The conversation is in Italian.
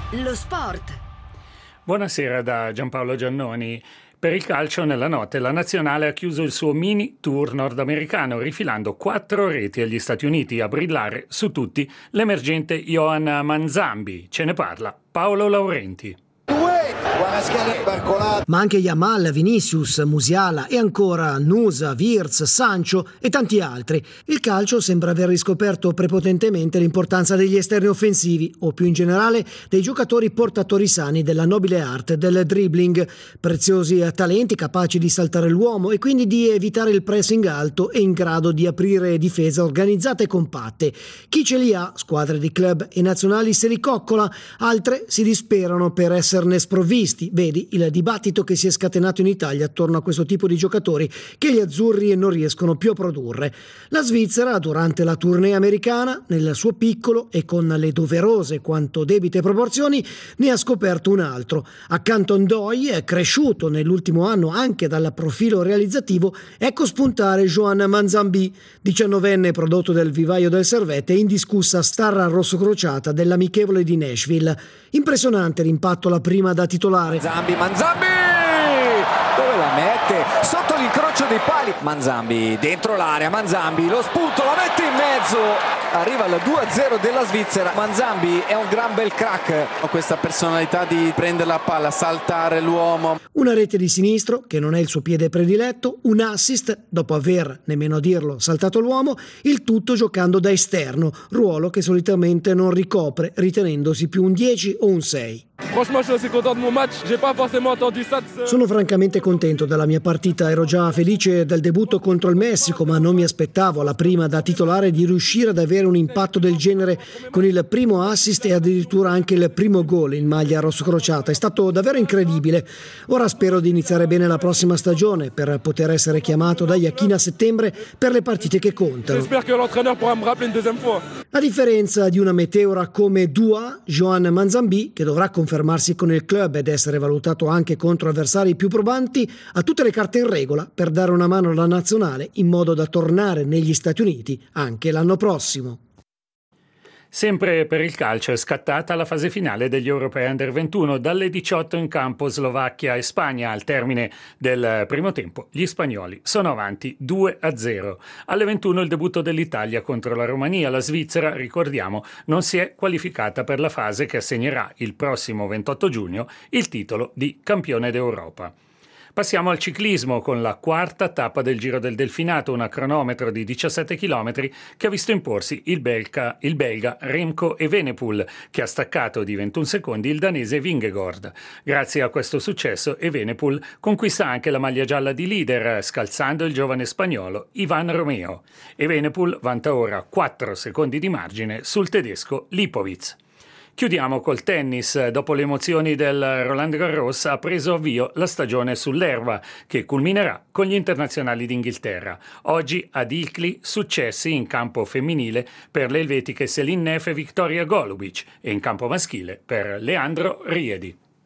Lo sport. Buonasera da Giampaolo Giannoni. Per il calcio nella notte la nazionale ha chiuso il suo mini tour nordamericano rifilando 4 reti agli Stati Uniti, a brillare su tutti l'emergente Johan Manzambi. Ce ne parla Paolo Laurenti. Ma anche Yamal, Vinicius, Musiala e ancora Nusa, Wirtz, Sancho e tanti altri. Il calcio sembra aver riscoperto prepotentemente l'importanza degli esterni offensivi o più in generale dei giocatori portatori sani della nobile arte del dribbling, preziosi talenti capaci di saltare l'uomo e quindi di evitare il pressing alto e in grado di aprire difese organizzate e compatte. Chi ce li ha, squadre di club e nazionali, se li coccola, altre si disperano per esserne sprovvisti. Vedi il dibattito che si è scatenato in Italia attorno a questo tipo di giocatori che gli azzurri non riescono più a produrre. La Svizzera, durante la tournée americana, nel suo piccolo e con le doverose quanto debite proporzioni, ne ha scoperto un altro. Accanto a Ndoye, è cresciuto nell'ultimo anno anche dal profilo realizzativo, ecco spuntare Johan Manzambi, 19enne prodotto del vivaio del Servette e indiscussa star rossocrociata dell'amichevole di Nashville. Impressionante l'impatto alla prima da titolare. Manzambi! Dove la mette? Sotto l'incrocio dei pali. Manzambi dentro l'area, Manzambi lo spunto, la mette in mezzo. Arriva al 2-0 della Svizzera. Manzambi è un gran bel crack. Ho questa personalità di prendere la palla, saltare l'uomo. Una rete di sinistro, che non è il suo piede prediletto, un assist, dopo aver, nemmeno a dirlo, saltato l'uomo, il tutto giocando da esterno, ruolo che solitamente non ricopre, ritenendosi più un 10 o un 6. Sono francamente contento della mia partita, ero già felice del debutto contro il Messico, ma non mi aspettavo alla prima da titolare di riuscire ad avere un impatto del genere con il primo assist e addirittura anche il primo gol in maglia rossocrociata. È stato davvero incredibile. Ora spero di iniziare bene la prossima stagione per poter essere chiamato da Iachina a settembre per le partite che contano. A differenza di una meteora come Dua, Johan Manzambi, che dovrà confermarsi con il club ed essere valutato anche contro avversari più probanti, ha tutte le carte in regola per dare una mano alla nazionale in modo da tornare negli Stati Uniti anche l'anno prossimo. Sempre per il calcio è scattata la fase finale degli Europei Under 21, dalle 18 in campo Slovacchia e Spagna. Al termine del primo tempo gli spagnoli sono avanti 2-0. Alle 21 il debutto dell'Italia contro la Romania. La Svizzera, ricordiamo, non si è qualificata per la fase che assegnerà il prossimo 28 giugno il titolo di campione d'Europa. Passiamo al ciclismo con la quarta tappa del Giro del Delfinato, una cronometro di 17 km che ha visto imporsi il belga Remco Evenepoel, che ha staccato di 21 secondi il danese Vingegaard. Grazie a questo successo Evenepoel conquista anche la maglia gialla di leader, scalzando il giovane spagnolo Ivan Romeo. Evenepoel vanta ora 4 secondi di margine sul tedesco Lipovic. Chiudiamo col tennis. Dopo le emozioni del Roland Garros ha preso avvio la stagione sull'erba, che culminerà con gli internazionali d'Inghilterra. Oggi ad Ilkley successi in campo femminile per le elvetiche Celine Neff e Victoria Golubic e in campo maschile per Leandro Riedi.